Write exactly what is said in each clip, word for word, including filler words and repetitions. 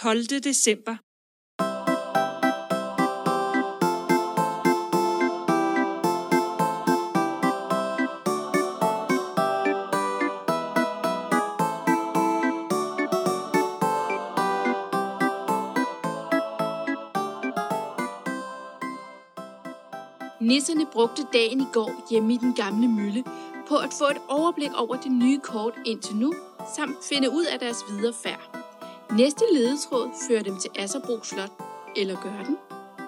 tolvte december. Nisserne brugte dagen i går hjemme i den gamle mølle på at få et overblik over det nye kort indtil nu, samt finde ud af deres videre færd. Næste ledetråd fører dem til Asserbo Slot, eller gør den?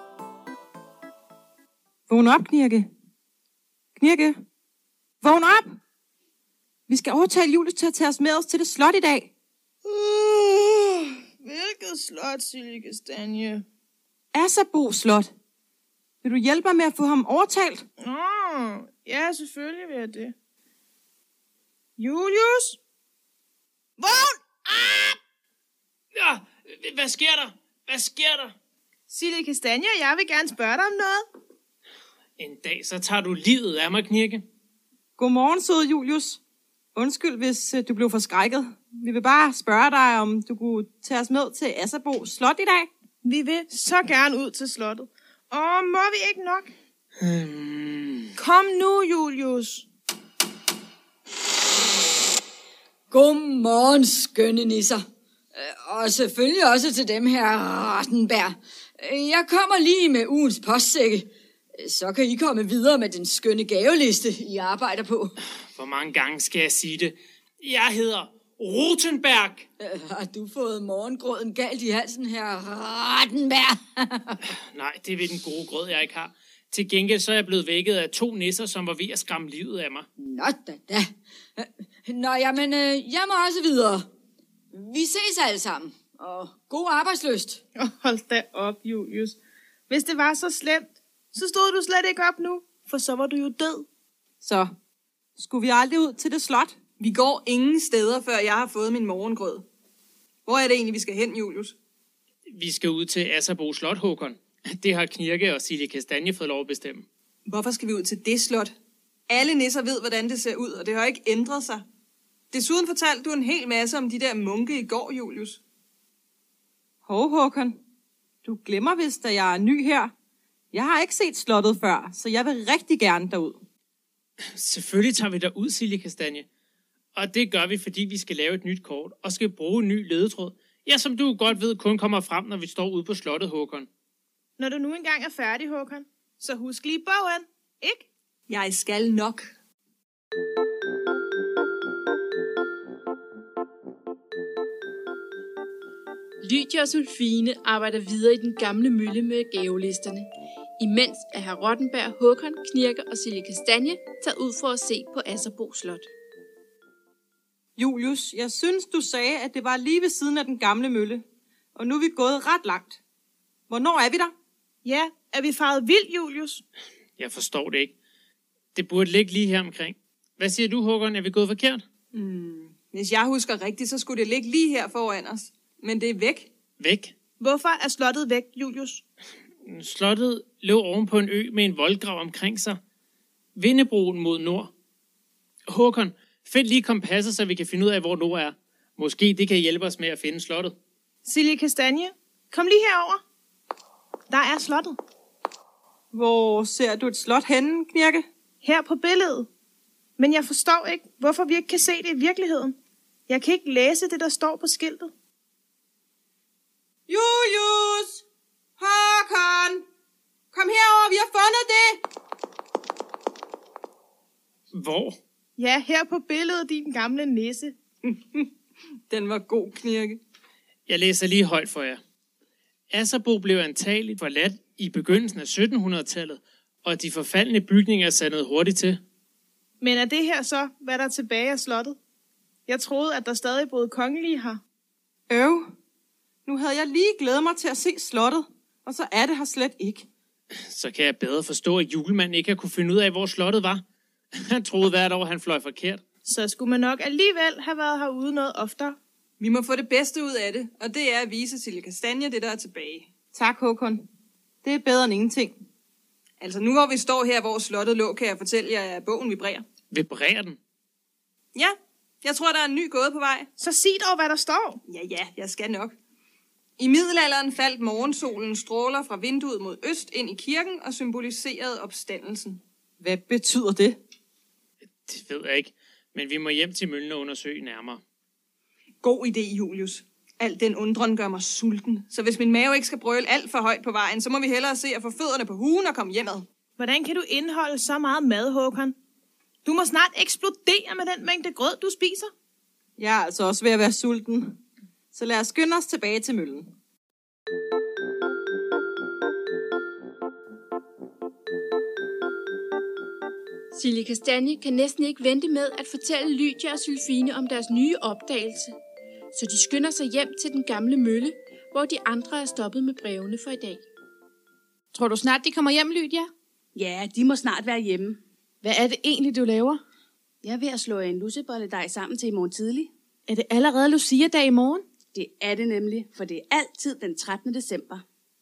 Vågn op, Knirke. Knirke, vågn op! Vi skal overtale Julius til at tage os med os til det slot i dag. Uh, hvilket slot, Silje Kastanje? Asserbo Slot. Vil du hjælpe mig med at få ham overtalt? Åh, oh, ja, selvfølgelig vil jeg det. Julius? Vågn op! Ja, hvad sker der? Hvad sker der? Silje Kastanje og jeg vil gerne spørge dig om noget. En dag, så tager du livet af mig, Knirke. Godmorgen, søde Julius. Undskyld, hvis du blev forskrækket. Vi vil bare spørge dig, om du kunne tage os med til Asserbo Slot i dag. Vi vil så gerne ud til slottet. Åh, må vi ikke nok? Hmm. Kom nu, Julius. Godmorgen, skønne nisser. Og selvfølgelig også til dem her, Rattenberg. Jeg kommer lige med ugens postsække. Så kan I komme videre med den skønne gaveliste, I arbejder på. Hvor mange gange skal jeg sige det? Jeg hedder Rutenberg. Har du fået morgengrøden galt i halsen, her Rattenberg? Nej, det er ved den gode grød, jeg ikke har. Til gengæld så er jeg blevet vækket af to nisser, som var ved at skræmme livet af mig. Nå da da. Nå, jamen, jeg må også videre. Vi ses alle sammen, og god arbejdslyst. Oh, hold da op, Julius. Hvis det var så slemt, så stod du slet ikke op nu, for så var du jo død. Så, skulle vi aldrig ud til det slot? Vi går ingen steder, før jeg har fået min morgengrød. Hvor er det egentlig, vi skal hen, Julius? Vi skal ud til Asserbo Slot, Håkon. Det har Knirke og Silje Kastanje fået lov at bestemme. Hvorfor skal vi ud til det slot? Alle nisser ved, hvordan det ser ud, og det har ikke ændret sig. Desuden fortalte du en hel masse om de der munke i går, Julius. Hov, Håkon. Du glemmer vist, at jeg er ny her. Jeg har ikke set slottet før, så jeg vil rigtig gerne derud. Selvfølgelig tager vi derud, Silje Kastanje. Og det gør vi, fordi vi skal lave et nyt kort og skal bruge en ny ledetråd. Ja, som du godt ved, kun kommer frem, når vi står ude på slottet, Håkon. Når du nu engang er færdig, Håkon, så husk lige bogen, ikke? Jeg skal nok. Lydia og Sulfine arbejder videre i den gamle mølle med gavelisterne, imens er herr Rottenberg, Håkon, Knirke og Silje Kastanje taget ud for at se på Asserbo Slot. Julius, jeg synes, du sagde, at det var lige ved siden af den gamle mølle, og nu er vi gået ret langt. Hvornår er vi der? Ja, er vi faret vildt, Julius? Jeg forstår det ikke. Det burde ligge lige her omkring. Hvad siger du, Håkon? Er vi gået forkert? Hmm. Hvis jeg husker rigtigt, så skulle det ligge lige her foran os. Men det er væk. Væk? Hvorfor er slottet væk, Julius? Slottet lå oven på en ø med en voldgrav omkring sig. Vindebroen mod nord. Håkon, find lige kompasset, så vi kan finde ud af, hvor nord er. Måske det kan hjælpe os med at finde slottet. Silje Kastanje, kom lige herover. Der er slottet. Hvor ser du et slot henne, Knirke? Her på billedet. Men jeg forstår ikke, hvorfor vi ikke kan se det i virkeligheden. Jeg kan ikke læse det, der står på skiltet. Julius! Håkon! Kom herover, vi har fundet det! Hvor? Ja, her på billedet, din gamle nisse. Den var god, Knirke. Jeg læser lige højt for jer. Asserbo blev antageligt forladt i begyndelsen af syttenhundredetallet, og de forfaldne bygninger sandede hurtigt til. Men er det her så, hvad der er tilbage af slottet? Jeg troede, at der stadig boede kongelige her. Øv, nu havde jeg lige glædet mig til at se slottet, og så er det her slet ikke. Så kan jeg bedre forstå, at julemanden ikke har kunne finde ud af, hvor slottet var. Han troede hvert år, han fløj forkert. Så skulle man nok alligevel have været herude noget oftere. Vi må få det bedste ud af det, og det er at vise Silje Kastanje det, der er tilbage. Tak, Håkon. Det er bedre end ingenting. Altså nu hvor vi står her, hvor slottet lå, kan jeg fortælle jer, at bogen vibrerer. Vibrerer den? Ja, jeg tror, der er en ny gåde på vej. Så sig dog, hvad der står. Ja, ja, jeg skal nok. I middelalderen faldt morgensolens stråler fra vinduet mod øst ind i kirken og symboliserede opstandelsen. Hvad betyder det? Det ved jeg ikke, men vi må hjem til møllen og undersøge nærmere. God idé, Julius. Al den undren gør mig sulten, så hvis min mave ikke skal brøle alt for højt på vejen, så må vi hellere se at få fødderne på hugen og komme hjemad. Hvordan kan du indeholde så meget mad, Håkon? Du må snart eksplodere med den mængde grød, du spiser. Jeg er altså også ved at være sulten. Så lad os skynde os tilbage til møllen. Silje Kastanje kan næsten ikke vente med at fortælle Lydia og Sylfine om deres nye opdagelse, så de skynder sig hjem til den gamle mølle, hvor de andre er stoppet med brevene for i dag. Tror du snart, de kommer hjem, Lydia? Ja, de må snart være hjemme. Hvad er det egentlig, du laver? Jeg er ved at slå en lussebolledej sammen til i morgen tidlig. Er det allerede Lucia-dag i morgen? Det er det nemlig, for det er altid den trettende december.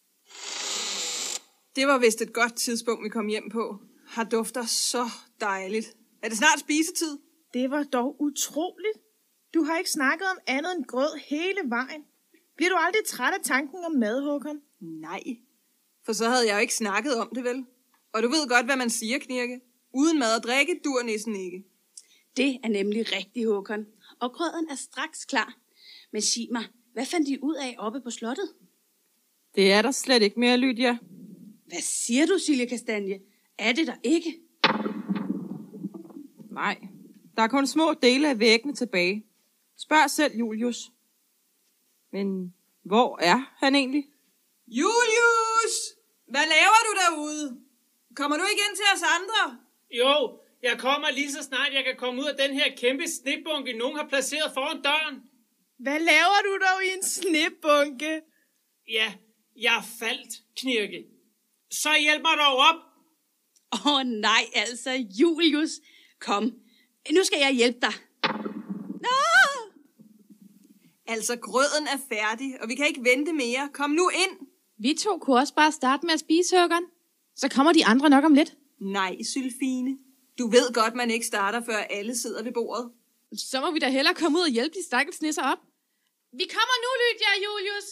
Det var vist et godt tidspunkt, vi kom hjem på. Har dufter så dejligt. Er det snart spisetid? Det var dog utroligt. Du har ikke snakket om andet end grød hele vejen. Bliver du aldrig træt af tanken om mad, Håkon? Nej, for så havde jeg jo ikke snakket om det, vel? Og du ved godt, hvad man siger, Knirke. Uden mad og drikke dur nissen ikke. Det er nemlig rigtigt, Håkon. Og grøden er straks klar. Men sig mig, hvad fandt de ud af oppe på slottet? Det er der slet ikke mere, Lydia. Hvad siger du, Silje Kastanje? Er det der ikke? Nej, der er kun små dele af væggene tilbage. Spørg selv, Julius. Men hvor er han egentlig? Julius! Hvad laver du derude? Kommer du ikke ind til os andre? Jo, jeg kommer lige så snart jeg kan komme ud af den her kæmpe snebunke, nogen har placeret foran døren. Hvad laver du dog i en snebunke? Ja, jeg er faldt, Knirke. Så hjælp mig dog op. Åh oh, nej, altså Julius. Kom, nu skal jeg hjælpe dig. Nå! Altså, grøden er færdig, og vi kan ikke vente mere. Kom nu ind. Vi to kunne også bare starte med at spise, Håkon. Så kommer de andre nok om lidt. Nej, Sylfine. Du ved godt, man ikke starter, før alle sidder ved bordet. Så må vi da hellere komme ud og hjælpe de stakkels nisser op. Vi kommer nu, Lydia og Julius.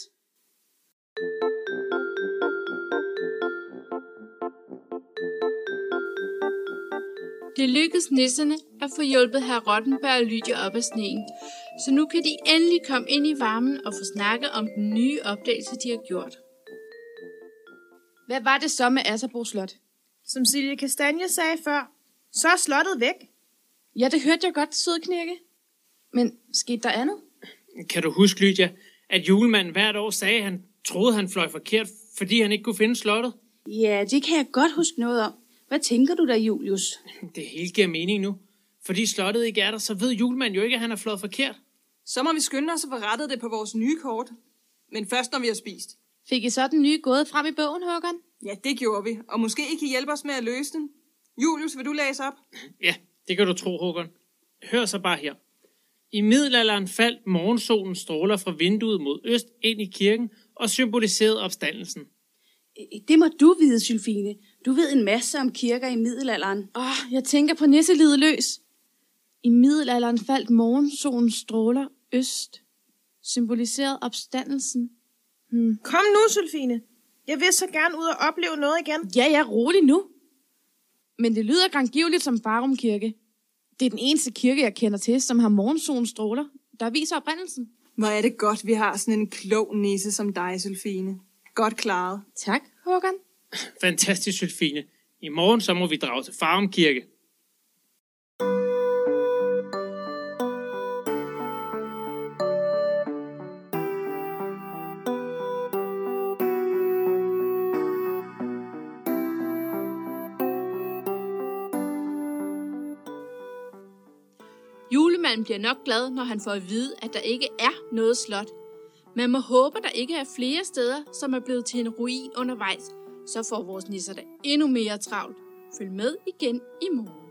Det lykkedes nisserne at få hjulpet herr Rottenberg og Lydia op af sneen, så nu kan de endelig komme ind i varmen og få snakket om den nye opdagelse, de har gjort. Hvad var det så med Asserbo Slot? Som Silje Kastanje sagde før, så er slottet væk. Ja, det hørte jeg godt, søde Knirke. Men skete der andet? Kan du huske, Lydia, at julemanden hvert år sagde, at han troede, han fløj forkert, fordi han ikke kunne finde slottet? Ja, det kan jeg godt huske noget om. Hvad tænker du der, Julius? Det hele giver mening nu. Fordi slottet ikke er der, så ved julemanden jo ikke, at han har fløjet forkert. Så må vi skynde os at få rettet det på vores nye kort. Men først, når vi har spist. Fik I så den nye gåde frem i bogen, Håkon? Ja, det gjorde vi. Og måske I kan hjælpe os med at løse den. Julius, vil du læse op? Ja, det kan du tro, Håkon. Hør så bare her. I middelalderen faldt morgensolens stråler fra vinduet mod øst ind i kirken og symboliserede opstandelsen. Det må du vide, Sylfine. Du ved en masse om kirker i middelalderen. Åh, oh, jeg tænker på nisselivet løs. I middelalderen faldt morgensolens stråler øst, symboliserede opstandelsen. Hmm. Kom nu, Sylfine. Jeg vil så gerne ud og opleve noget igen. Ja, ja, rolig nu. Men det lyder grangivligt som Farum Kirke. Det er den eneste kirke, jeg kender til, som har morgensolens stråler, der viser oprindelsen. Hvor er det godt, vi har sådan en klog nisse som dig, Sylfine. Godt klaret. Tak, Håkon. Fantastisk, Sylfine. I morgen så må vi drage til Farum Kirke. Julemanden bliver nok glad, når han får at vide, at der ikke er noget slot. Man må håbe, der ikke er flere steder, som er blevet til en ruin undervejs. Så får vores nisser da endnu mere travlt. Følg med igen i morgen.